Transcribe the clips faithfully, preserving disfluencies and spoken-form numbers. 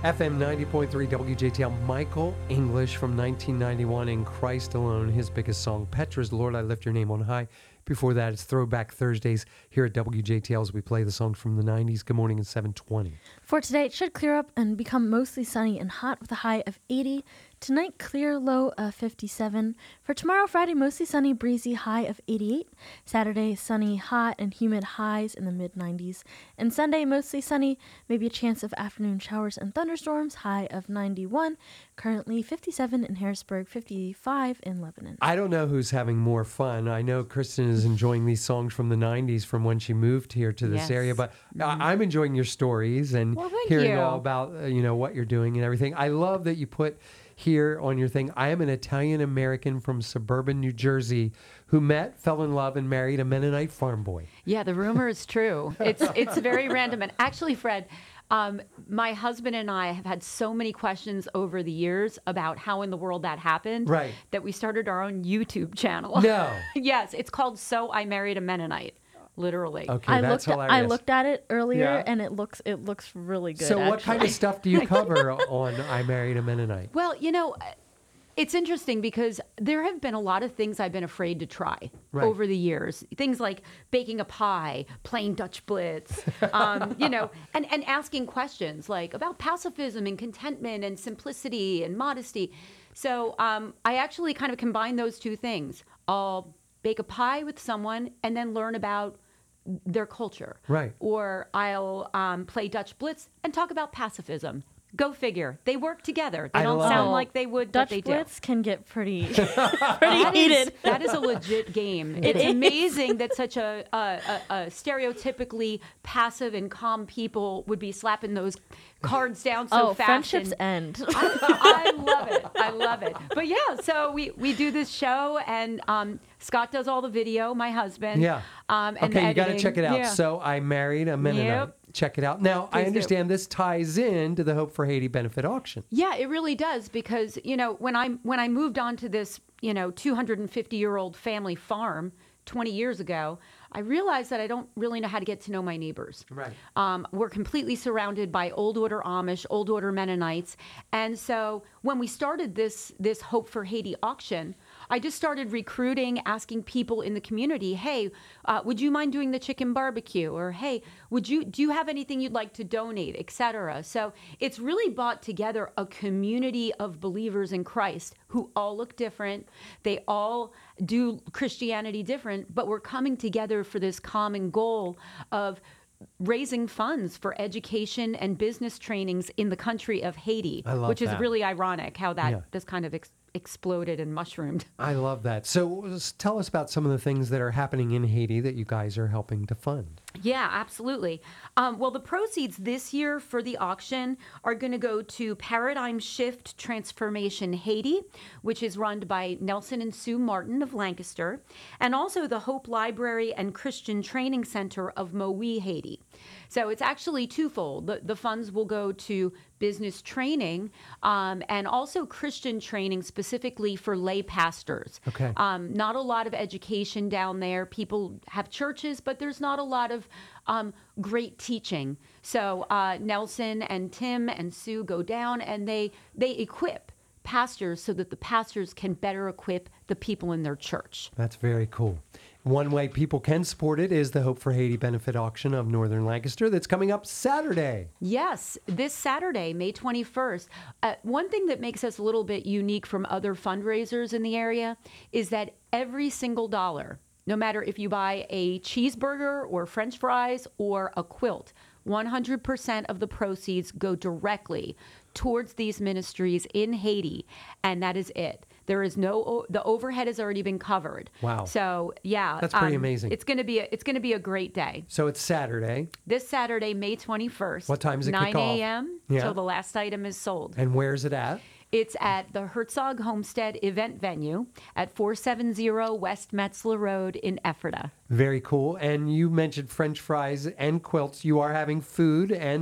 F M ninety point three W J T L. Michael English from nineteen ninety-one in Christ Alone, his biggest song. Petra's Lord, I Lift Your Name on High. Before that, it's Throwback Thursdays here at W J T L as we play the songs from the nineties. Good morning at seven twenty. For today, it should clear up and become mostly sunny and hot with a high of eighty. Tonight, clear, low of fifty-seven. For tomorrow, Friday, mostly sunny, breezy, high of eighty-eight. Saturday, sunny, hot, and humid, highs in the mid nineties. And Sunday, mostly sunny, maybe a chance of afternoon showers and thunderstorms, high of ninety-one. Currently fifty-seven in Harrisburg, fifty-five in Lebanon. I don't know who's having more fun. I know Kristen is enjoying these songs from the nineties from when she moved here to this Yes. area, but Mm-hmm. I- I'm enjoying your stories and Well, thank hearing you. all about uh, you know what you're doing and everything. I love that you put here on your thing, I am an Italian American from suburban New Jersey who met, fell in love, and married a Mennonite farm boy. Yeah, the rumor is true. It's it's very random. And actually, Fred, um, my husband and I have had so many questions over the years about how in the world that happened, Right. that we started our own YouTube channel. No. Yes, it's called So I Married a Mennonite, literally. Okay, I that's looked. hilarious. I looked at it earlier, Yeah. and it looks. It looks really good. So what kind of actually. stuff do you cover on I Married a Mennonite? Well, you know, it's interesting because there have been a lot of things I've been afraid to try Right. over the years. Things like baking a pie, playing Dutch Blitz, um, you know, and, and asking questions like about pacifism and contentment and simplicity and modesty. So um, I actually kind of combine those two things. I'll bake a pie with someone and then learn about their culture. Right. Or I'll um, play Dutch Blitz and talk about pacifism. Go figure. They work together. They I don't love sound it. like they would, Dutch but they Blitz do. can get pretty, pretty That is, heated. that is a legit game. It It's is. amazing that such a, a, a, a stereotypically passive and calm people would be slapping those cards down so oh, fast. friendships and- end. I, I love it. I love it. But yeah, so we, we do this show, and um, Scott does all the video, my husband. Yeah. Um, and Okay, you got to editing. check it out. Yeah. So I Married a Mennonite. Yep. Check it out. Now, I Please do. understand this ties in to the Hope for Haiti benefit auction. Yeah, it really does, because you know when I when I moved on to this you know two hundred fifty year old family farm twenty years ago, I realized that I don't really know how to get to know my neighbors. Right. Um, we're completely surrounded by old order Amish, old order Mennonites, and so when we started this this Hope for Haiti auction, I just started recruiting, asking people in the community, hey, uh, would you mind doing the chicken barbecue? Or hey, would you do you have anything you'd like to donate, et cetera? So it's really brought together a community of believers in Christ who all look different. They all do Christianity different, but we're coming together for this common goal of raising funds for education and business trainings in the country of Haiti, I love which is that. really ironic how that Yeah. just kind of ex- exploded and mushroomed. I love that. So s- tell us about some of the things that are happening in Haiti that you guys are helping to fund. Yeah, absolutely. Um, well, the proceeds this year for the auction are going to go to Paradigm Shift Transformation Haiti, which is run by Nelson and Sue Martin of Lancaster, and also the Hope Library and Christian Training Center of Mowi, Haiti. So it's actually twofold. The, the funds will go to business training um, and also Christian training specifically for lay pastors. Okay. Um, not a lot of education down there. People have churches, but there's not a lot of um, great teaching. So uh, Nelson and Tim and Sue go down and they they equip pastors so that the pastors can better equip the people in their church. That's very cool. One way people can support it is the Hope for Haiti benefit auction of Northern Lancaster that's coming up Saturday. Yes, this Saturday, May twenty-first. Uh, one thing that makes us a little bit unique from other fundraisers in the area is that every single dollar, no matter if you buy a cheeseburger or French fries or a quilt, one hundred percent of the proceeds go directly towards these ministries in Haiti, and that is it. There is no, the overhead has already been covered. Wow. So yeah, That's pretty amazing. It's going to be a, it's going to be a great day. So it's Saturday. This Saturday, May twenty-first. What time does it kick nine off? a.m. Yeah. till the last item is sold. And where's it at? It's at the Herzog Homestead event venue at four seventy West Metzler Road in Ephrata. Very cool. And you mentioned French fries and quilts. You are having food and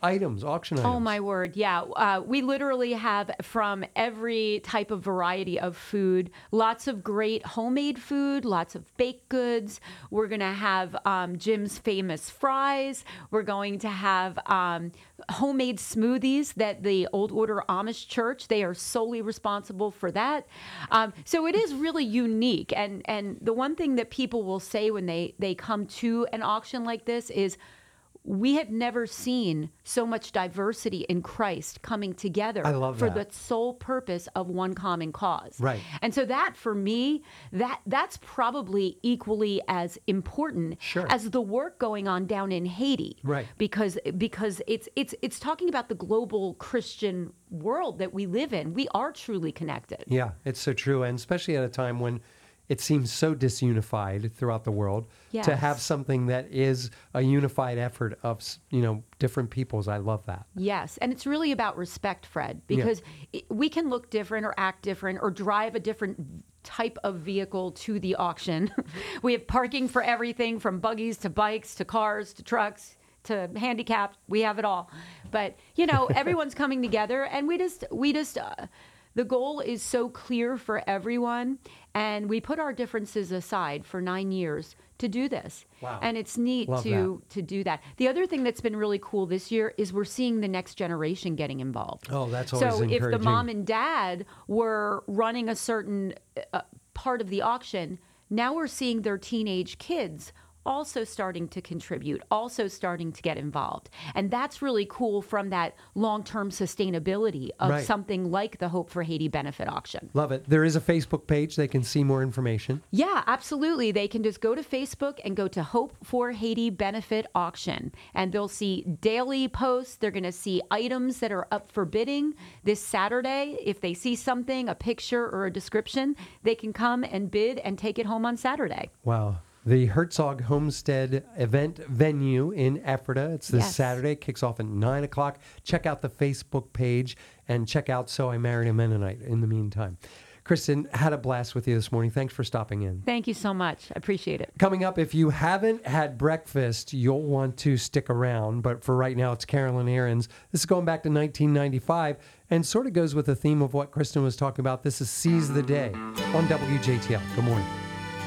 items, auction items. Oh, my word. Yeah. Uh, we literally have from every type of variety of food, lots of great homemade food, lots of baked goods. We're going to have um, Jim's famous fries. We're going to have um, homemade smoothies that the Old Order Amish Church, they are solely responsible for that. Um, so it is really unique. And, and the one thing that people will say when they, they come to an auction like this is, we have never seen so much diversity in Christ coming together I love for that. the sole purpose of one common cause. Right. And so that, for me, that that's probably equally as important Sure. as the work going on down in Haiti. Right. Because because it's it's it's talking about the global Christian world that we live in. We are truly connected. Yeah, it's so true. And especially at a time when it seems so disunified throughout the world, to Yes. have something that is a unified effort of, you know, different peoples. I love that. Yes, and it's really about respect, Fred, because it, we can look different or act different or drive a different type of vehicle to the auction. We have parking for everything from buggies to bikes to cars to trucks to handicapped. We have it all. But, you know, everyone's coming together, and we just, we just, uh, the goal is so clear for everyone, and we put our differences aside for nine years to do this. Wow. And it's neat Love to to do that. The other thing that's been really cool this year is we're seeing the next generation getting involved. Oh, that's always so if the encouraging. mom and dad were running a certain uh, part of the auction, now we're seeing their teenage kids also starting to contribute, also starting to get involved. And that's really cool from that long-term sustainability of Right. something like the Hope for Haiti benefit auction. Love it. There is a Facebook page. They can see more information. Yeah, absolutely. They can just go to Facebook and go to Hope for Haiti Benefit Auction, and they'll see daily posts. They're going to see items that are up for bidding this Saturday. If they see something, a picture or a description, they can come and bid and take it home on Saturday. Wow. The Herzog Homestead event venue in Ephrata. It's this Yes. Saturday. Kicks off at nine o'clock. Check out the Facebook page and check out So I Married a Mennonite in the meantime. Kristen, had a blast with you this morning. Thanks for stopping in. Thank you so much. I appreciate it. Coming up, if you haven't had breakfast, you'll want to stick around. But for right now, it's Carolyn Aarons. This is going back to nineteen ninety-five and sort of goes with the theme of what Kristen was talking about. This is Seize the Day on W J T L. Good morning.